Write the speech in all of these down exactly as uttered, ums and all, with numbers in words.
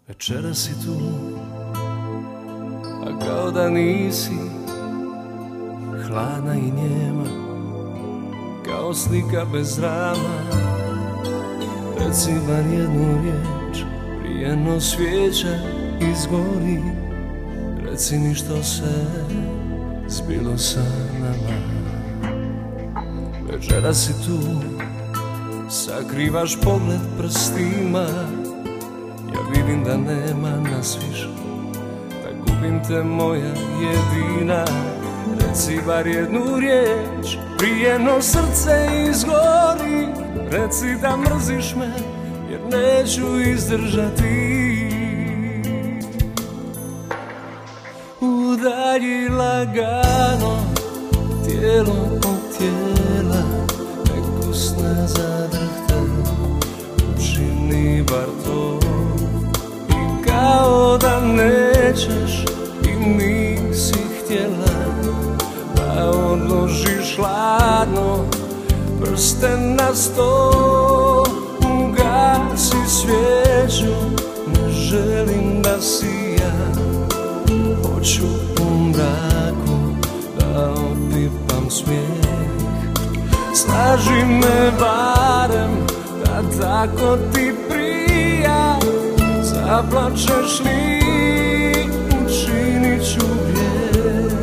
Večera si tu, a kao da nisi, hladna i njema, kao slika bez rama. Reci bar jednu riječ, prije no svijeća izgori. Reci mi što se zbilo sa nama. Večera si tu, sakrivaš pogled prstima. Ja vidim da nema nas više, da gubim te moja jedina. Reci bar jednu riječ, prije no srce izgori. Reci da mrziš me, jer neću izdržati. Udalji lagano, tijelo od tijela, nek usne zadrhte, učini bar to. I kao da nećeš i nisi htjela, da odložiš hladno prste na sto. Ugasi svijeću, ne želim da sija. Hoću u mraku da opipam smijeh. Slaži me barem da tako ti prija. Zaplačeš li, učinit ću grijeh.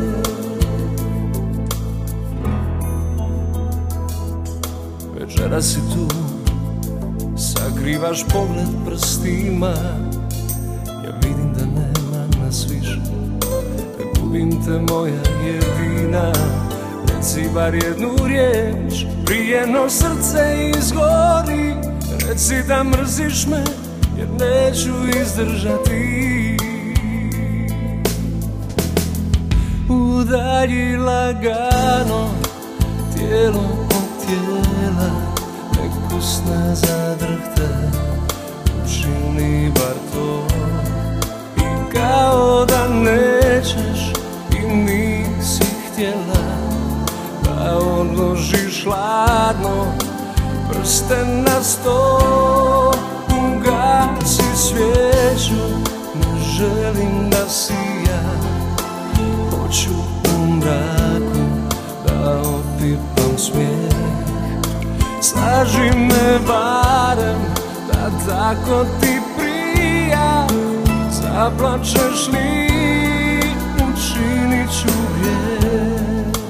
Večera si tu, sakrivaš pogled prstima. Ja vidim da nema nas više, da gubim te moja jedina. Reci bar jednu riječ, prije no srce izgori. Reci da mrziš me, jer neću izdržati. Udalji lagano, tijelo od tijela, nek usne zadrhte, učini bar to. I kao da nećeš i nisi htjela, da odložiš hladno prste na sto. Ugasi svijeću, ne želim da sija. Hoću u mraku da opipam smijeh. Slaži me barem da tako ti prija. Zaplačeš li, učinit ću grijeh.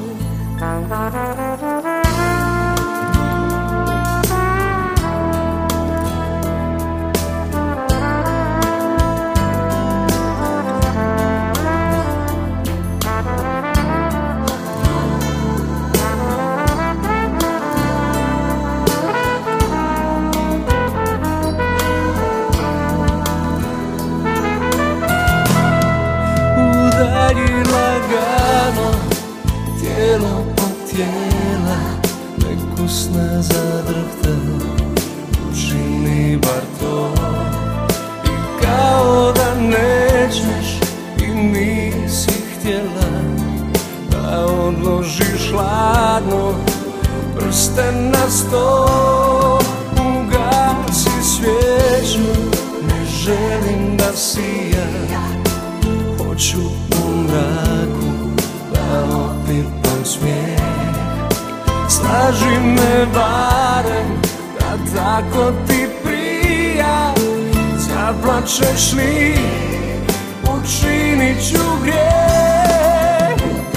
Udalji lagano, tijelo od tijela, nek usne zadrhte, učini bar to. I kao da nećeš i nisi htjela, da odložiš hladno prste na sto. Ugasi svijeću, ne želim da sija. Hoću u mraku da opipam smijeh. Slaži me barem da tako ti prija. Zaplačeš li, učinit ću grijeh.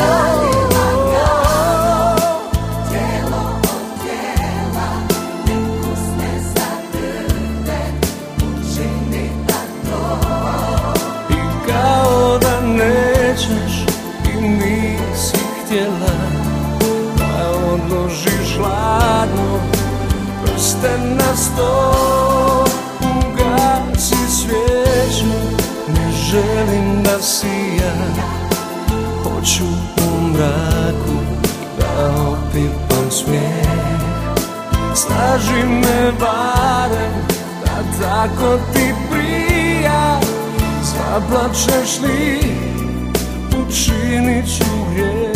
Tijelo od tijela, nek usne zadrhte, učini bar to. I kao da nećeš i nisi htjela, da odložiš hladno prste na sto. Ugasi svijeću, ne želim da sija. Hoću u mraku da opipam smijeh. Slaži me barem da tako ti prija. Zaplačeš li, učinit ću grijeh.